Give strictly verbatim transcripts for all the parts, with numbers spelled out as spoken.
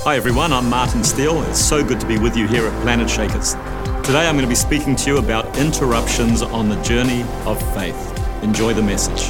Hi everyone, I'm Martin Steele. It's so good to be with you here at Planet Shakers. Today I'm going to be speaking to you about interruptions on the journey of faith. Enjoy the message.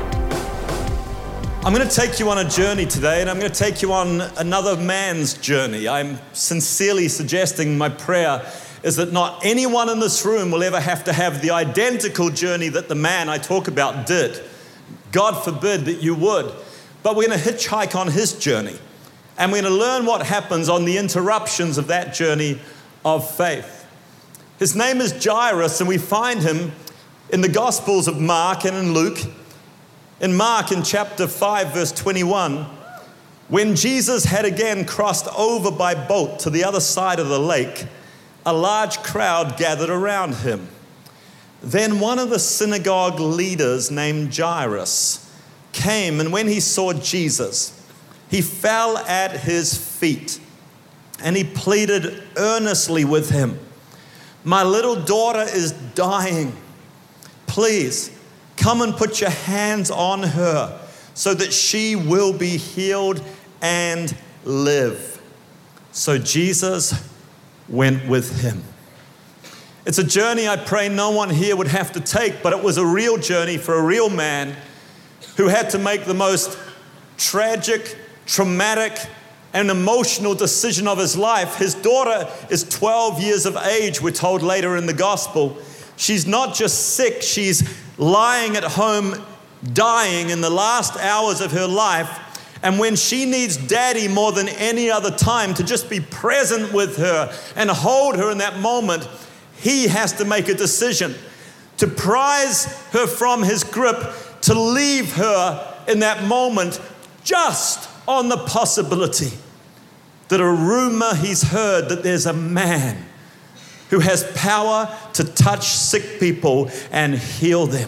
I'm going to take you on a journey today, and I'm going to take you on another man's journey. I'm sincerely suggesting my prayer is that not anyone in this room will ever have to have the identical journey that the man I talk about did. God forbid that you would. But we're going to hitchhike on his journey. And we're going to learn what happens on the interruptions of that journey of faith. His name is Jairus, and we find him in the Gospels of Mark and in Luke. In Mark, in chapter five, verse twenty-one, when Jesus had again crossed over by boat to the other side of the lake, a large crowd gathered around him. Then one of the synagogue leaders named Jairus came, and when he saw Jesus, he fell at his feet and he pleaded earnestly with him, "My little daughter is dying. Please come and put your hands on her so that she will be healed and live." So Jesus went with him. It's a journey I pray no one here would have to take, but it was a real journey for a real man who had to make the most tragic, traumatic, and emotional decision of his life. His daughter is twelve years of age, we're told later in the gospel. She's not just sick, she's lying at home, dying in the last hours of her life. And when she needs daddy more than any other time to just be present with her and hold her in that moment, he has to make a decision to prize her from his grip, to leave her in that moment just on the possibility that a rumor he's heard that there's a man who has power to touch sick people and heal them.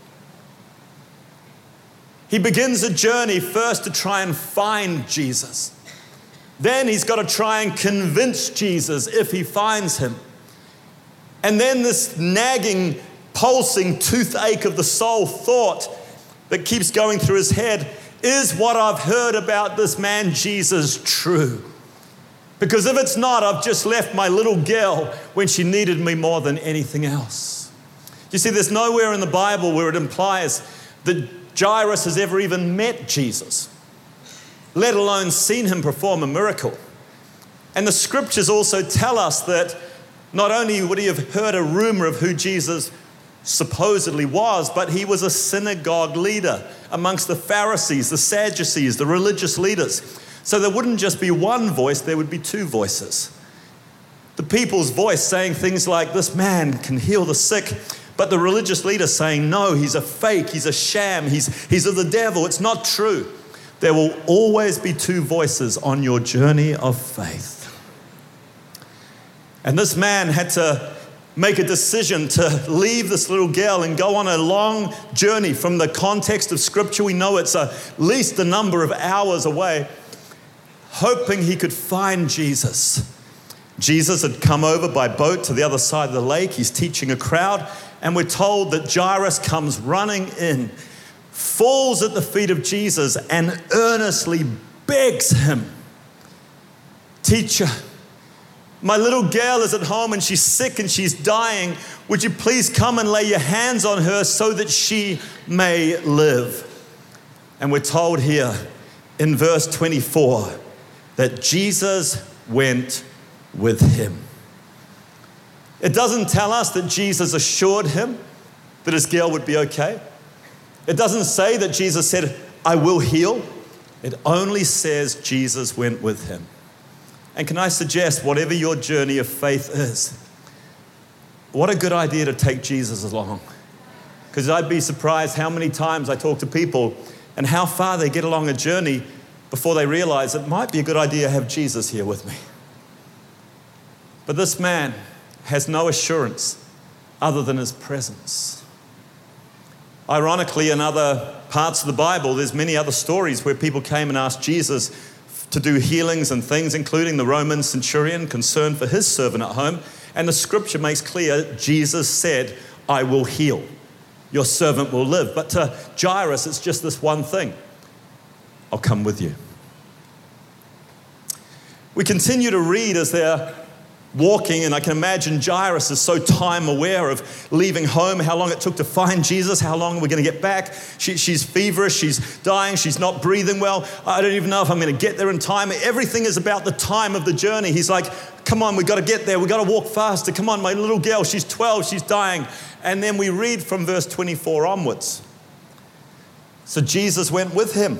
He begins a journey first to try and find Jesus. Then he's got to try and convince Jesus if he finds him. And then this nagging, pulsing toothache of the soul thought that keeps going through his head: is what I've heard about this man Jesus true? Because if it's not, I've just left my little girl when she needed me more than anything else. You see, there's nowhere in the Bible where it implies that Jairus has ever even met Jesus, let alone seen him perform a miracle. And the scriptures also tell us that not only would he have heard a rumor of who Jesus supposedly was, but he was a synagogue leader amongst the Pharisees, the Sadducees, the religious leaders. So there wouldn't just be one voice, there would be two voices. The people's voice saying things like, "This man can heal the sick," but the religious leader saying, "No, he's a fake, he's a sham, he's, he's of the devil, it's not true." There will always be two voices on your journey of faith. And this man had to make a decision to leave this little girl and go on a long journey. From the context of Scripture, we know it's at least a number of hours away, hoping he could find Jesus. Jesus had come over by boat to the other side of the lake. He's teaching a crowd, and we're told that Jairus comes running in, falls at the feet of Jesus, and earnestly begs him, "Teacher, my little girl is at home and she's sick and she's dying. Would you please come and lay your hands on her so that she may live?" And we're told here in verse twenty-four that Jesus went with him. It doesn't tell us that Jesus assured him that his girl would be okay. It doesn't say that Jesus said, "I will heal." It only says Jesus went with him. And can I suggest, whatever your journey of faith is, what a good idea to take Jesus along. Because I'd be surprised how many times I talk to people and how far they get along a journey before they realize it might be a good idea to have Jesus here with me. But this man has no assurance other than his presence. Ironically, in other parts of the Bible, there's many other stories where people came and asked Jesus to do healings and things, including the Roman centurion concerned for his servant at home. And the scripture makes clear, Jesus said, "I will heal. Your servant will live." But to Jairus, it's just this one thing: "I'll come with you." We continue to read as they're walking, and I can imagine Jairus is so time aware of leaving home, how long it took to find Jesus, how long we're going to get back. She, she's feverish, she's dying, she's not breathing well. I don't even know if I'm going to get there in time. Everything is about the time of the journey. He's like, come on, we've got to get there. We've got to walk faster. Come on, my little girl, she's twelve, she's dying. And then we read from verse twenty-four onwards. So Jesus went with him,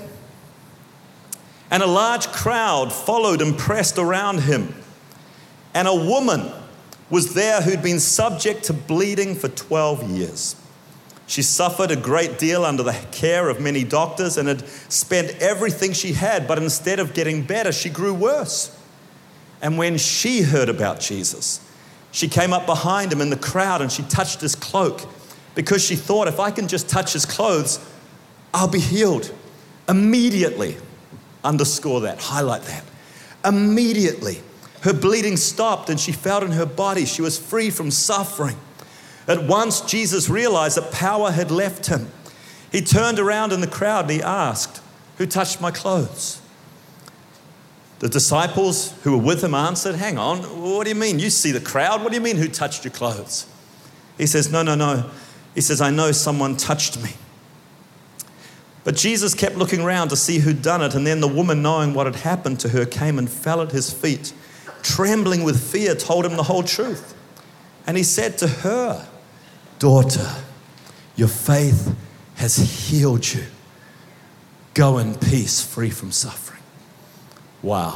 and a large crowd followed and pressed around him. And a woman was there who'd been subject to bleeding for twelve years. She suffered a great deal under the care of many doctors and had spent everything she had, but instead of getting better, she grew worse. And when she heard about Jesus, she came up behind him in the crowd and she touched his cloak, because she thought, if I can just touch his clothes, I'll be healed. Immediately, underscore that, highlight that. Immediately, her bleeding stopped and she felt in her body she was free from suffering. At once, Jesus realized that power had left him. He turned around in the crowd and he asked, who touched my clothes? The disciples who were with him answered, hang on, what do you mean? You see the crowd? What do you mean, who touched your clothes? He says, no, no, no. He says, I know someone touched me. But Jesus kept looking around to see who'd done it, and then the woman, knowing what had happened to her, came and fell at his feet. Trembling with fear, told him the whole truth. And he said to her, daughter, your faith has healed you. Go in peace, free from suffering. Wow.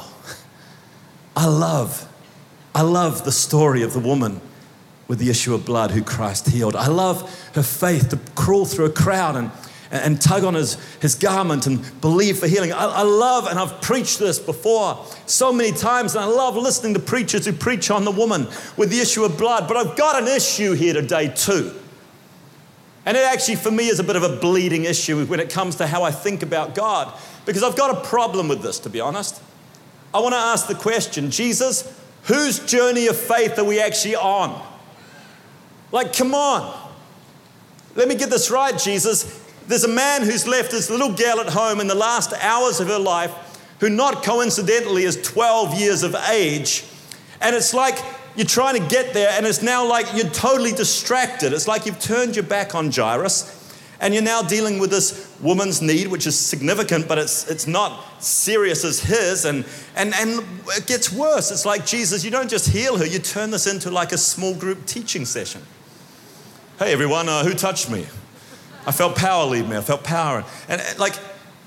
I love, I love the story of the woman with the issue of blood who Christ healed. I love her faith to crawl through a crowd and and tug on his, his garment and believe for healing. I, I love, and I've preached this before so many times, and I love listening to preachers who preach on the woman with the issue of blood, but I've got an issue here today too. And it actually, for me, is a bit of a bleeding issue when it comes to how I think about God, because I've got a problem with this, to be honest. I want to ask the question, Jesus, whose journey of faith are we actually on? Like, come on. Let me get this right, Jesus. There's a man who's left his little girl at home in the last hours of her life, who not coincidentally is twelve years of age. And it's like you're trying to get there, and it's now like you're totally distracted. It's like you've turned your back on Jairus, and you're now dealing with this woman's need, which is significant, but it's it's not serious as his. And, and, and it gets worse. It's like, Jesus, you don't just heal her, you turn this into like a small group teaching session. Hey everyone, uh, who touched me? I felt power leave me. I felt power. And, and like,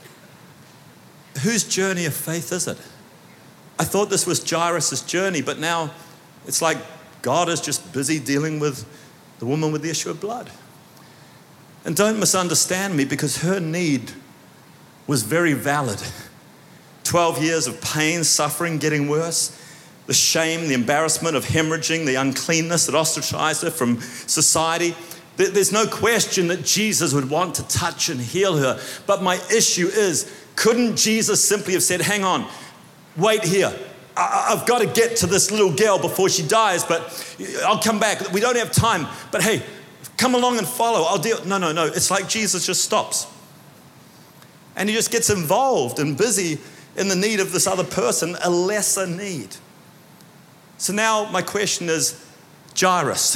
whose journey of faith is it? I thought this was Jairus' journey, but now it's like God is just busy dealing with the woman with the issue of blood. And don't misunderstand me, because her need was very valid. twelve years of pain, suffering, getting worse. The shame, the embarrassment of hemorrhaging, the uncleanness that ostracized her from society. There's no question that Jesus would want to touch and heal her. But my issue is, couldn't Jesus simply have said, hang on, wait here. I've got to get to this little girl before she dies, but I'll come back. We don't have time. But hey, come along and follow. I'll deal. No, no, no. It's like Jesus just stops. And he just gets involved and busy in the need of this other person, a lesser need. So now my question is, Jairus,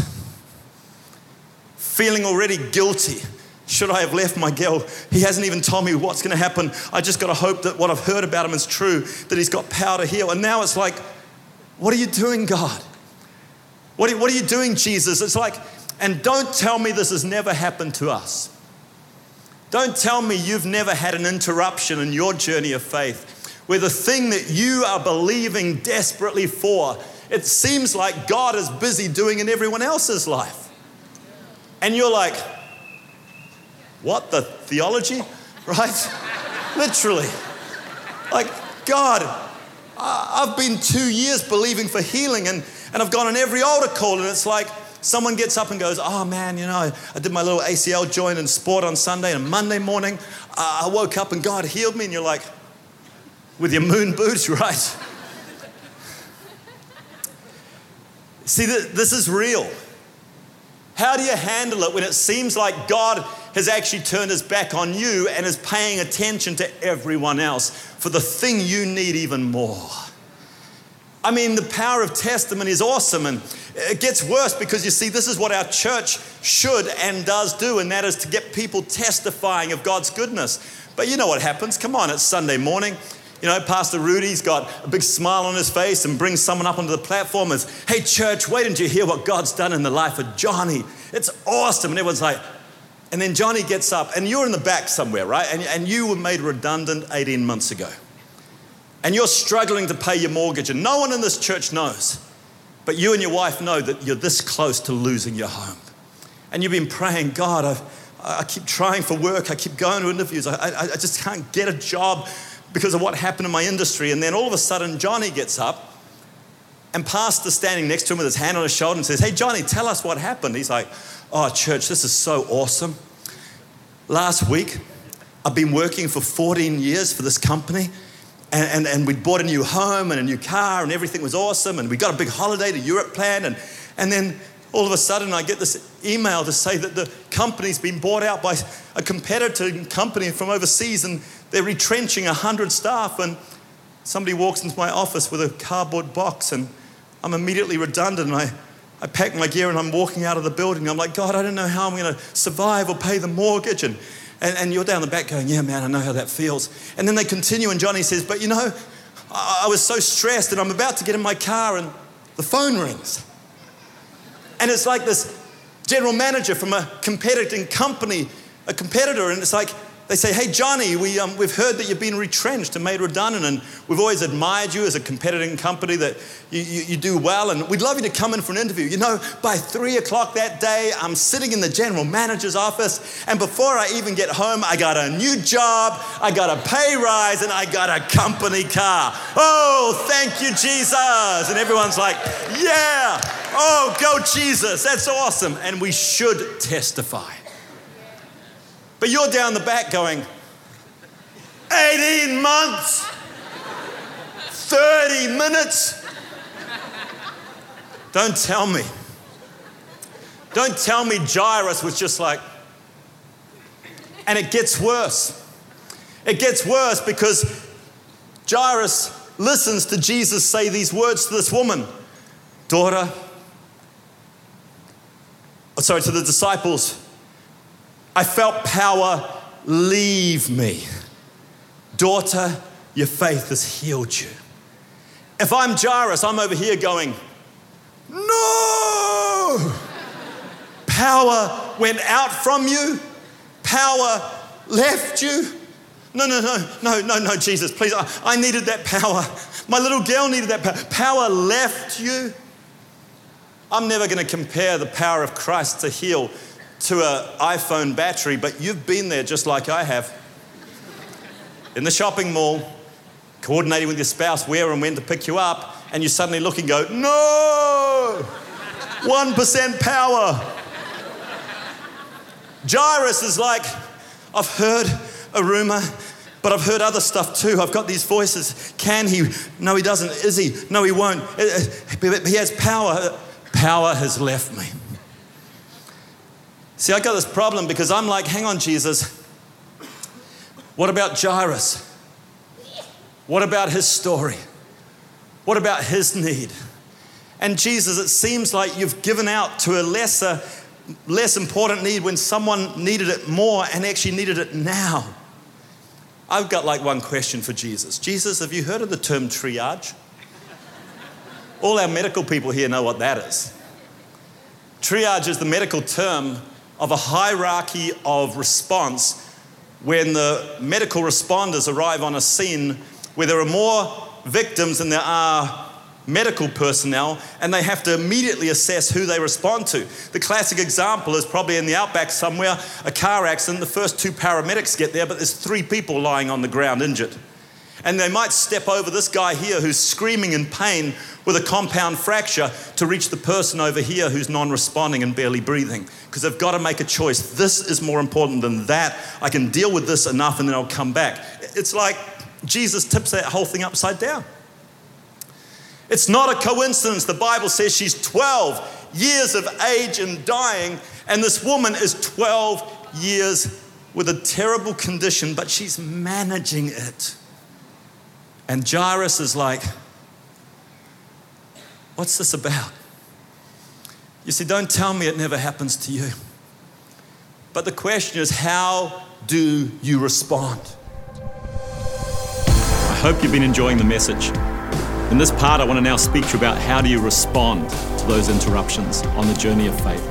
feeling already guilty. Should I have left my girl? He hasn't even told me what's going to happen. I just got to hope that what I've heard about him is true, that he's got power to heal. And now it's like, what are you doing, God? What are, what are you doing, Jesus? It's like, and don't tell me this has never happened to us. Don't tell me you've never had an interruption in your journey of faith where the thing that you are believing desperately for, it seems like God is busy doing in everyone else's life. And you're like, what, the theology, right? Literally. Like, God, I've been two years believing for healing, and, and I've gone on every altar call, and it's like someone gets up and goes, oh man, you know, I did my little A C L joint in sport on Sunday, and Monday morning, uh, I woke up and God healed me, and you're like, with your moon boots, right? See, th- this is real. How do you handle it when it seems like God has actually turned his back on you and is paying attention to everyone else for the thing you need even more? I mean, the power of testimony is awesome, and it gets worse because you see, this is what our church should and does do, and that is to get people testifying of God's goodness. But you know what happens? Come on, it's Sunday morning. You know, Pastor Rudy's got a big smile on his face and brings someone up onto the platform and says, hey church, wait until you hear what God's done in the life of Johnny. It's awesome. And everyone's like, and then Johnny gets up, and you're in the back somewhere, right? And, and you were made redundant eighteen months ago. And you're struggling to pay your mortgage, and no one in this church knows. But you and your wife know that you're this close to losing your home. And you've been praying, God, I've, I keep trying for work. I keep going to interviews. I, I, I just can't get a job because of what happened in my industry. And then all of a sudden, Johnny gets up, and Pastor's standing next to him with his hand on his shoulder and says, hey, Johnny, tell us what happened. He's like, oh, church, this is so awesome. Last week, I've been working for fourteen years for this company, and, and, and we bought a new home and a new car, and everything was awesome, and we got a big holiday to Europe planned, and, and then all of a sudden I get this email to say that the company's been bought out by a competitor company from overseas, and they're retrenching one hundred staff, and somebody walks into my office with a cardboard box, and I'm immediately redundant, and I I pack my gear and I'm walking out of the building. I'm like, God, I don't know how I'm going to survive or pay the mortgage. And, and, and you're down the back going, yeah, man, I know how that feels. And then they continue, and Johnny says, but you know, I, I was so stressed, and I'm about to get in my car and the phone rings. And it's like this general manager from a competing company, a competitor, and it's like, they say, hey, Johnny, we, um, we've heard that you've been retrenched and made redundant, and we've always admired you as a competing company, that you, you, you do well, and we'd love you to come in for an interview. You know, by three o'clock that day, I'm sitting in the general manager's office, and before I even get home, I got a new job, I got a pay rise, and I got a company car. Oh, thank you, Jesus. And everyone's like, yeah, oh, go Jesus, that's awesome. And we should testify. But you're down the back going, eighteen months, thirty minutes. Don't tell me. Don't tell me Jairus was just like, and it gets worse. It gets worse because Jairus listens to Jesus say these words to this woman, daughter, oh, sorry, to the disciples, I felt power leave me. Daughter, your faith has healed you. If I'm Jairus, I'm over here going, no! Power went out from you. Power left you. No, no, no, no, no, no, Jesus, please. I, I needed that power. My little girl needed that power. Power left you. I'm never going to compare the power of Christ to heal to an iPhone battery, but you've been there just like I have. In the shopping mall, coordinating with your spouse where and when to pick you up, and you suddenly look and go, no! one percent power. Jairus is like, I've heard a rumor, but I've heard other stuff too. I've got these voices. Can he? No, he doesn't. Is he? No, he won't. He has power. Power has left me. See, I got this problem because I'm like, hang on, Jesus. What about Jairus? What about his story? What about his need? And Jesus, it seems like you've given out to a lesser, less important need when someone needed it more and actually needed it now. I've got like one question for Jesus. Jesus, have you heard of the term triage? All our medical people here know what that is. Triage is the medical term of a hierarchy of response when the medical responders arrive on a scene where there are more victims than there are medical personnel, and they have to immediately assess who they respond to. The classic example is probably in the outback somewhere, a car accident, the first two paramedics get there, but there's three people lying on the ground injured. And they might step over this guy here who's screaming in pain with a compound fracture to reach the person over here who's non-responding and barely breathing, because they've got to make a choice. This is more important than that. I can deal with this enough and then I'll come back. It's like Jesus tips that whole thing upside down. It's not a coincidence. The Bible says she's twelve years of age and dying, and this woman is twelve years with a terrible condition, but she's managing it. And Jairus is like, What's this about? You see, don't tell me it never happens to you. But the question is, how do you respond? I hope you've been enjoying the message. In this part, I want to now speak to you about how do you respond to those interruptions on the journey of faith.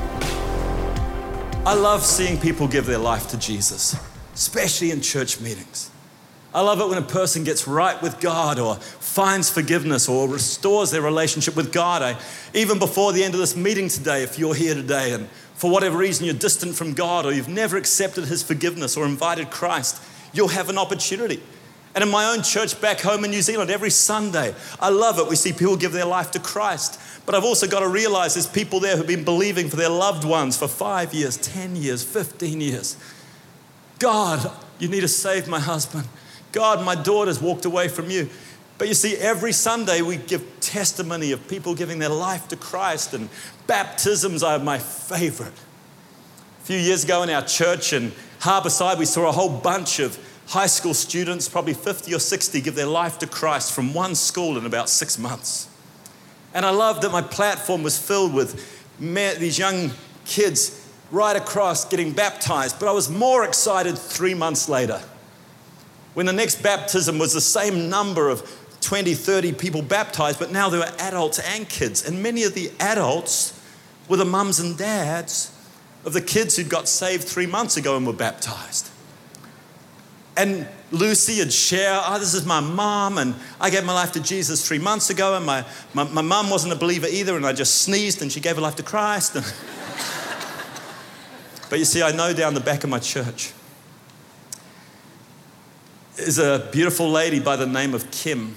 I love seeing people give their life to Jesus, especially in church meetings. I love it when a person gets right with God or finds forgiveness or restores their relationship with God. I, even before the end of this meeting today, if you're here today and for whatever reason you're distant from God or you've never accepted His forgiveness or invited Christ, you'll have an opportunity. And in my own church back home in New Zealand, every Sunday, I love it. We see people give their life to Christ. But I've also got to realize there's people there who've been believing for their loved ones for five years, ten years, fifteen years. God, you need to save my husband. God, my daughter's walked away from you. But you see, every Sunday we give testimony of people giving their life to Christ, and baptisms are my favorite. A few years ago in our church in Harbourside, we saw a whole bunch of high school students, probably fifty or sixty, give their life to Christ from one school in about six months. And I loved that my platform was filled with men, these young kids right across getting baptized. But I was more excited three months later, when the next baptism was the same number of twenty, thirty people baptized, but now there were adults and kids. And many of the adults were the mums and dads of the kids who'd got saved three months ago and were baptized. And Lucy would share, oh, this is my mom, and I gave my life to Jesus three months ago, and my, my, my mom wasn't a believer either, and I just sneezed, and she gave her life to Christ. But you see, I know down the back of my church is a beautiful lady by the name of Kim,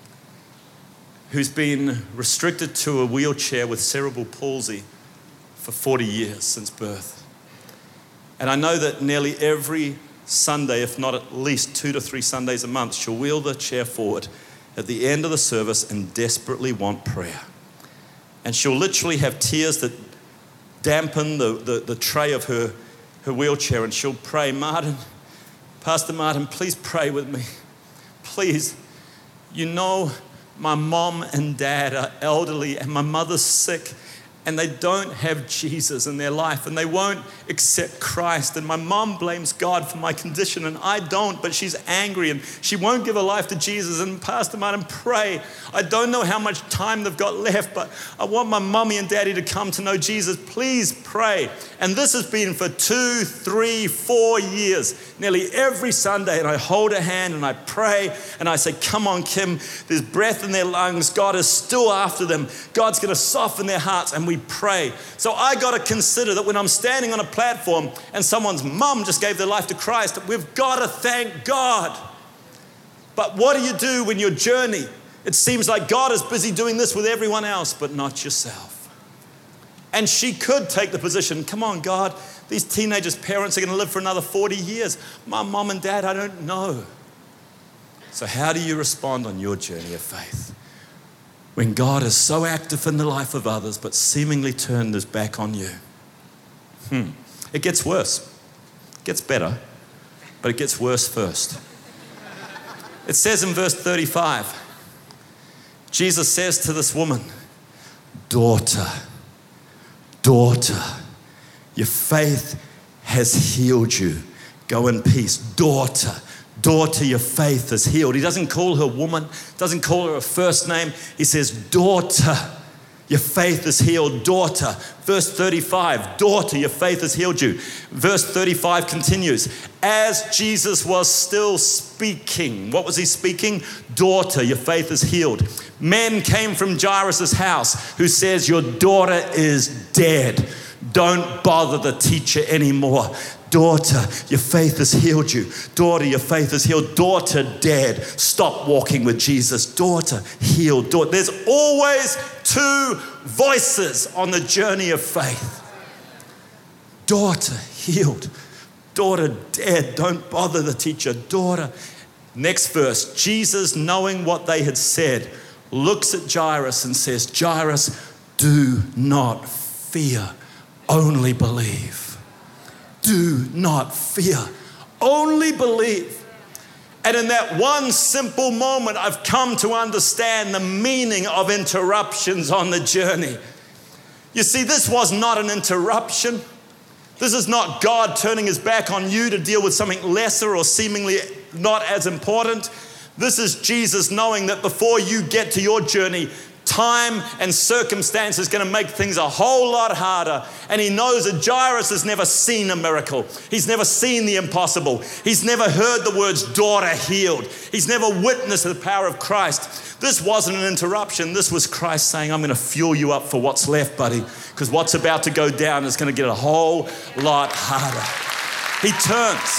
who's been restricted to a wheelchair with cerebral palsy for forty years since birth. And I know that nearly every Sunday, if not at least two to three Sundays a month, she'll wheel the chair forward at the end of the service and desperately want prayer. And she'll literally have tears that dampen the, the, the tray of her, her wheelchair, and she'll pray, Martin, Pastor Martin, please pray with me. Please. You know, my mom and dad are elderly and my mother's sick, and they don't have Jesus in their life, and they won't accept Christ. And my mom blames God for my condition, and I don't, but she's angry, and she won't give her life to Jesus. And Pastor Martin, pray. I don't know how much time they've got left, but I want my mommy and daddy to come to know Jesus. Please pray. And this has been for two, three, four years, nearly every Sunday. And I hold her hand and I pray, and I say, come on, Kim, there's breath in their lungs. God is still after them. God's going to soften their hearts, and we pray. So I got to consider that when I'm standing on a platform and someone's mum just gave their life to Christ, we've got to thank God. But what do you do when your journey, it seems like God is busy doing this with everyone else, but not yourself? And she could take the position, come on, God, these teenagers' parents are going to live for another forty years. My mom and dad, I don't know. So how do you respond on your journey of faith when God is so active in the life of others, but seemingly turned his back on you? Hmm. It gets worse. It gets better, but it gets worse first. It says in verse thirty-five, Jesus says to this woman, daughter, daughter, your faith has healed you. Go in peace. Daughter, daughter, your faith is healed. He doesn't call her woman, doesn't call her a first name. He says, daughter, your faith is healed. Daughter. Verse thirty-five, daughter, your faith has healed you. Verse thirty-five continues, as Jesus was still speaking. What was he speaking? Daughter, your faith is healed. Men came from Jairus' house who says, your daughter is dead. Don't bother the teacher anymore. Daughter, your faith has healed you. Daughter, your faith is healed. Daughter, dead. Stop walking with Jesus. Daughter, healed. Daughter. There's always two voices on the journey of faith. Daughter, healed. Daughter, dead. Don't bother the teacher. Daughter. Next verse. Jesus, knowing what they had said, looks at Jairus and says, Jairus, do not fear. Only believe. Do not fear. Only believe. And in that one simple moment, I've come to understand the meaning of interruptions on the journey. You see, this was not an interruption. This is not God turning his back on you to deal with something lesser or seemingly not as important. This is Jesus knowing that before you get to your journey, time and circumstance is going to make things a whole lot harder. And he knows that Jairus has never seen a miracle. He's never seen the impossible. He's never heard the words daughter healed. He's never witnessed the power of Christ. This wasn't an interruption. This was Christ saying, I'm going to fuel you up for what's left, buddy, because what's about to go down is going to get a whole lot harder. He turns.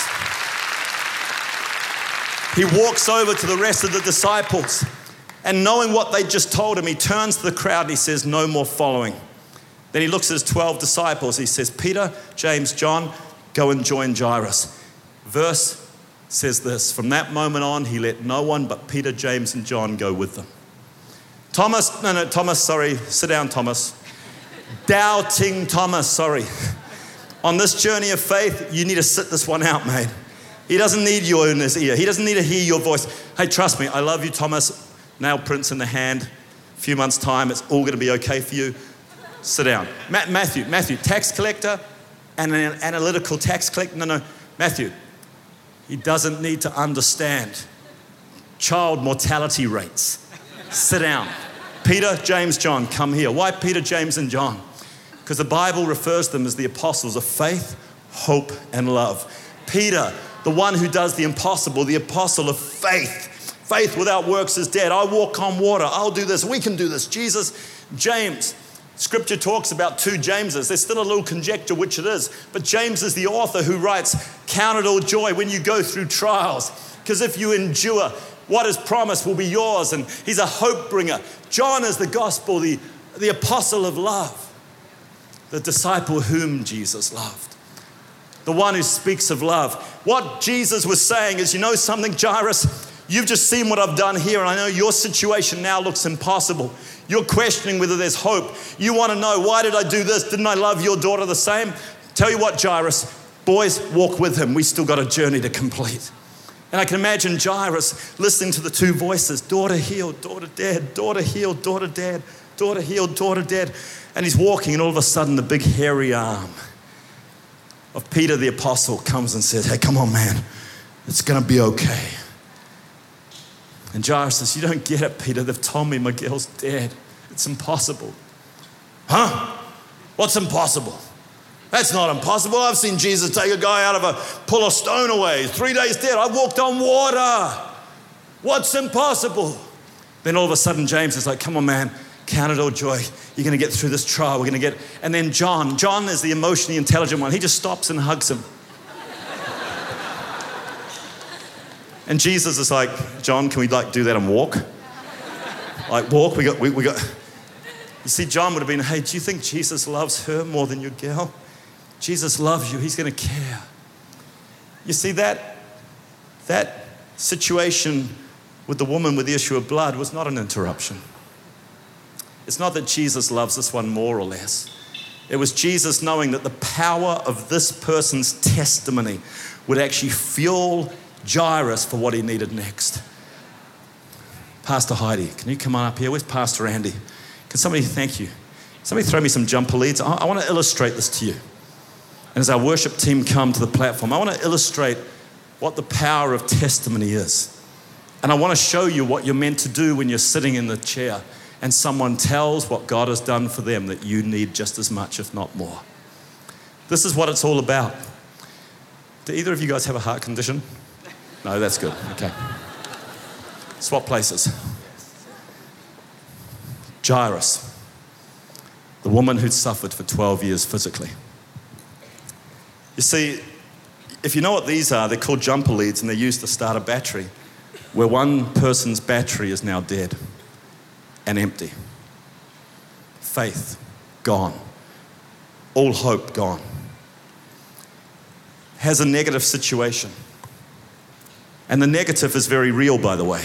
He walks over to the rest of the disciples, and knowing what they just told him, he turns to the crowd and he says, no more following. Then he looks at his twelve disciples. He says, Peter, James, John, go and join Jairus. Verse says this, from that moment on, he let no one but Peter, James, and John go with them. Thomas, no, no, Thomas, sorry, sit down, Thomas. Doubting Thomas, sorry. On this journey of faith, you need to sit this one out, mate. He doesn't need you in his ear. He doesn't need to hear your voice. Hey, trust me, I love you, Thomas. Nail prints in the hand. A few months' time, it's all going to be okay for you. Sit down. Ma- Matthew, Matthew, tax collector and an analytical tax collector. No, no, Matthew, he doesn't need to understand child mortality rates. Sit down. Peter, James, John, come here. Why Peter, James, and John? Because the Bible refers to them as the apostles of faith, hope, and love. Peter, the one who does the impossible, the apostle of faith. Faith without works is dead. I walk on water. I'll do this. We can do this. Jesus. James. Scripture talks about two Jameses. There's still a little conjecture which it is. But James is the author who writes, count it all joy when you go through trials. Because if you endure, what is promised will be yours. And he's a hope bringer. John is the gospel, the, the apostle of love. The disciple whom Jesus loved. The one who speaks of love. What Jesus was saying is, you know something, Jairus? You've just seen what I've done here, and I know your situation now looks impossible. You're questioning whether there's hope. You want to know, why did I do this? Didn't I love your daughter the same? Tell you what, Jairus, boys, walk with him. We still got a journey to complete. And I can imagine Jairus listening to the two voices, daughter healed, daughter dead, daughter healed, daughter dead, daughter healed, daughter dead. And he's walking, and all of a sudden the big hairy arm of Peter the apostle comes and says, hey, come on, man, it's going to be okay. And Jairus says, you don't get it, Peter. They've told me my girl's dead. It's impossible. Huh? What's impossible? That's not impossible. I've seen Jesus take a guy out of a, pull a stone away. Three days dead. I walked on water. What's impossible? Then all of a sudden, James is like, come on, man. Count it all joy. You're going to get through this trial. We're going to get... And then John. John is the emotionally intelligent one. He just stops and hugs him. And Jesus is like, John, can we like do that and walk? Like walk, we got, we, we got. You see, John would have been, hey, do you think Jesus loves her more than your girl? Jesus loves you, he's gonna care. You see, that, that situation with the woman with the issue of blood was not an interruption. It's not that Jesus loves this one more or less. It was Jesus knowing that the power of this person's testimony would actually fuel Jairus for what he needed next. Pastor Heidi, can you come on up here? Where's Pastor Andy? Can somebody, thank you. Somebody throw me some jumper leads. I, I want to illustrate this to you. And as our worship team come to the platform, I want to illustrate what the power of testimony is. And I want to show you what you're meant to do when you're sitting in the chair and someone tells what God has done for them that you need just as much, if not more. This is what it's all about. Do either of you guys have a heart condition? No, that's good. Okay. Swap places. Jairus, the woman who'd suffered for twelve years physically. You see, if you know what these are, they're called jumper leads, and they're used to start a battery where one person's battery is now dead and empty. Faith gone. All hope gone. Has a negative situation. And the negative is very real, by the way.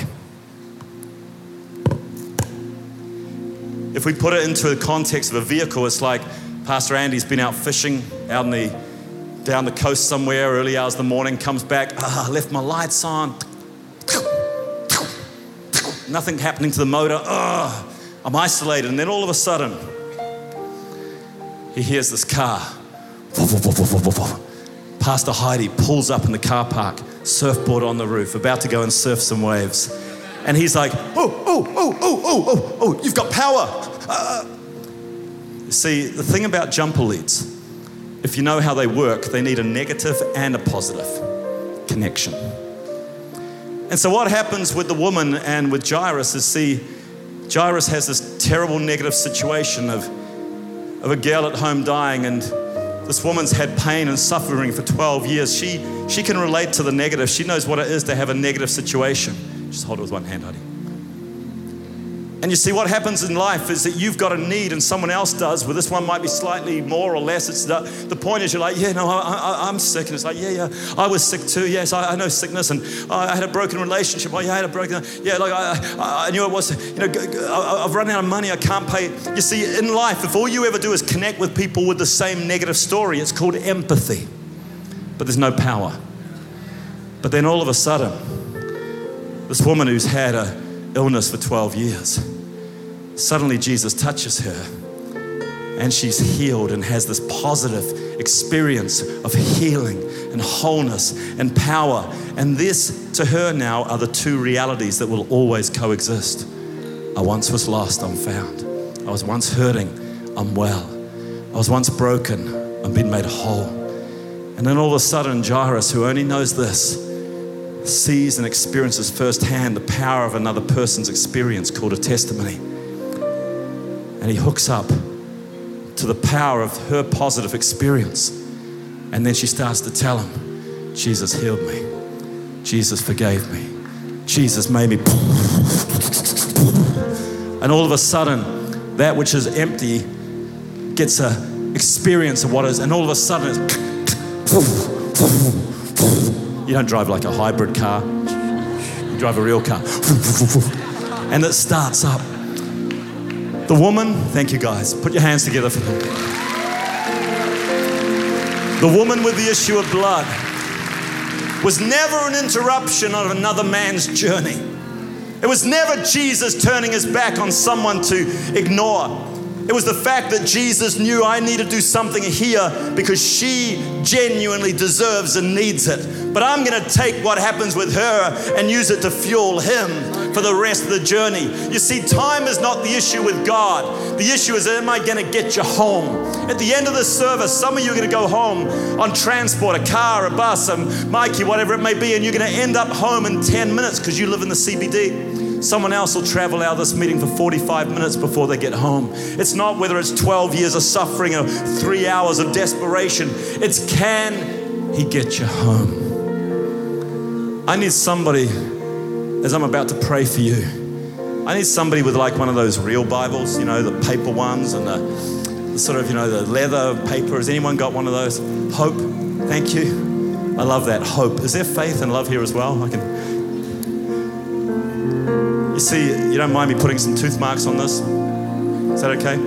If we put it into the context of a vehicle, it's like Pastor Andy's been out fishing out in the, down the coast somewhere, early hours of the morning, comes back, ah, left my lights on. nothing happening to the motor. Ugh, I'm isolated. And then all of a sudden, he hears this car. Pastor Heidi pulls up in the car park, surfboard on the roof, about to go and surf some waves. And he's like, oh, oh, oh, oh, oh, oh, oh, you've got power. Uh. You see, the thing about jumper leads, if you know how they work, they need a negative and a positive connection. And so what happens with the woman and with Jairus is, see, Jairus has this terrible negative situation of, of a girl at home dying, and this woman's had pain and suffering for twelve years. She, she can relate to the negative. She knows what it is to have a negative situation. Just hold it with one hand, honey. And you see, what happens in life is that you've got a need and someone else does. Well, this one might be slightly more or less. It's the, the point is you're like, yeah, no, I, I, I'm sick. And it's like, yeah, yeah, I was sick too. Yes, I, I know sickness. And oh, I had a broken relationship. Oh, yeah, I had a broken, yeah, like I, I knew it was, you know, I've run out of money. I can't pay. You see, in life, if all you ever do is connect with people with the same negative story, it's called empathy. But there's no power. But then all of a sudden, this woman who's had a illness for twelve years, suddenly Jesus touches her and she's healed and has this positive experience of healing and wholeness and power. And this to her now are the two realities that will always coexist. I once was lost, I'm found. I was once hurting, I'm well. I was once broken, I'm being made whole. And then all of a sudden, Jairus, who only knows this, sees and experiences firsthand the power of another person's experience called a testimony. And he hooks up to the power of her positive experience. And then she starts to tell him, Jesus healed me. Jesus forgave me. Jesus made me. And all of a sudden, that which is empty gets an experience of what is, and all of a sudden it's you don't drive like a hybrid car. You drive a real car. And it starts up. The woman, thank you guys. Put your hands together for them. The woman with the issue of blood was never an interruption of another man's journey. It was never Jesus turning his back on someone to ignore. It was the fact that Jesus knew I need to do something here because she genuinely deserves and needs it. But I'm going to take what happens with her and use it to fuel him for the rest of the journey. You see, time is not the issue with God. The issue is, am I going to get you home? At the end of the service, some of you are going to go home on transport, a car, a bus, a Mikey, whatever it may be, and you're going to end up home in ten minutes because you live in the C B D. Someone else will travel out of this meeting for forty-five minutes before they get home. It's not whether it's twelve years of suffering or three hours of desperation. It's, can he get you home? I need somebody, as I'm about to pray for you, I need somebody with like one of those real Bibles, you know, the paper ones and the, the sort of, you know, the leather paper. Has anyone got one of those? Hope, thank you. I love that, hope. Is there faith and love here as well? I can... You see, you don't mind me putting some tooth marks on this? Is that okay?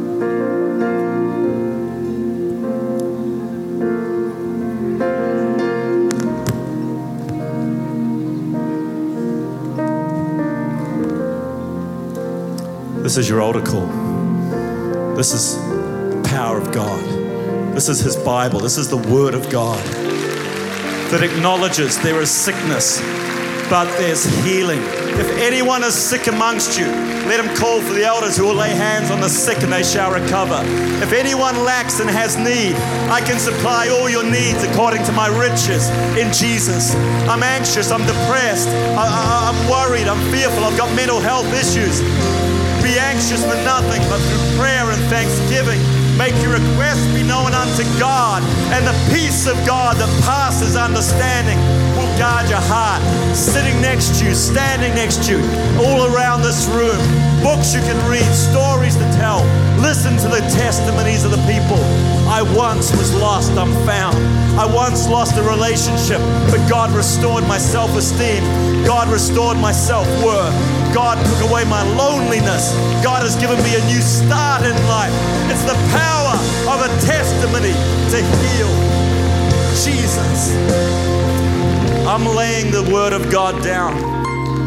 This is your altar call. This is the power of God. This is his Bible. This is the word of God that acknowledges there is sickness, but there's healing. If anyone is sick amongst you, let him call for the elders who will lay hands on the sick and they shall recover. If anyone lacks and has need, I can supply all your needs according to my riches in Jesus. I'm anxious, I'm depressed, I, I, I'm worried, I'm fearful, I've got mental health issues. Be anxious for nothing, but through prayer and thanksgiving, make your requests be known unto God, and the peace of God that passes understanding will guard your heart. Sitting next to you, standing next to you, all around this room, books you can read, stories to tell. Listen to the testimonies of the people. I once was lost, I'm found. I once lost a relationship, but God restored my self-esteem. God restored my self-worth. God took away my loneliness. God has given me a new start in life. It's the power of a testimony to heal. Jesus. I'm laying the word of God down.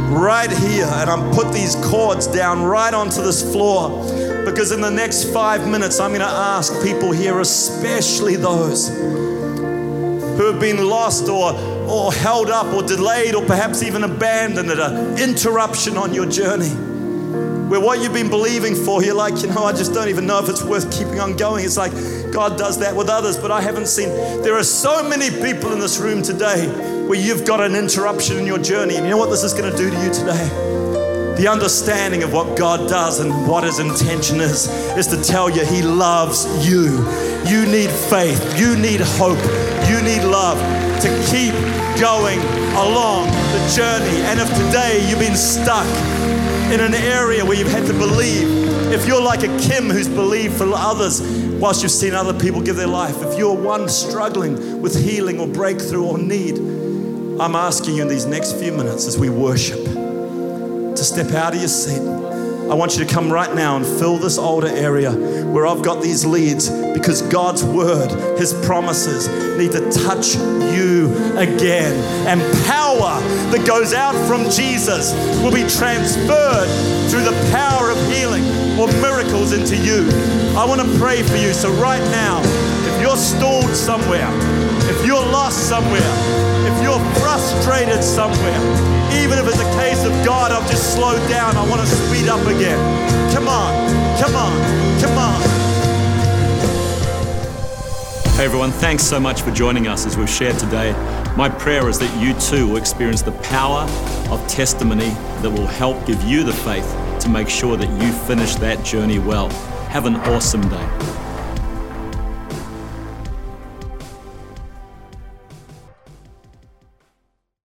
right here, and I'm put these cords down right onto this floor, because in the next five minutes, I'm going to ask people here, especially those who have been lost or, or held up or delayed or perhaps even abandoned at an interruption on your journey, where what you've been believing for, you're like, you know, I just don't even know if it's worth keeping on going. It's like God does that with others, but I haven't seen. There are so many people in this room today where you've got an interruption in your journey, and you know what this is going to do to you today? The understanding of what God does and what His intention is, is to tell you He loves you. You need faith. You need hope. You need love to keep going along the journey. And if today you've been stuck in an area where you've had to believe, if you're like a Kim who's believed for others whilst you've seen other people give their life, if you're one struggling with healing or breakthrough or need, I'm asking you in these next few minutes as we worship to step out of your seat. I want you to come right now and fill this altar area where I've got these leads, because God's word, His promises need to touch you again. And power that goes out from Jesus will be transferred through the power of healing or miracles into you. I want to pray for you. So right now, if you're stalled somewhere, if you're lost somewhere, if you're frustrated somewhere, even if it's a case of God, I've just slowed down, I want to speed up again. Come on, come on, come on. Hey everyone, thanks so much for joining us as we've shared today. My prayer is that you too will experience the power of testimony that will help give you the faith to make sure that you finish that journey well. Have an awesome day.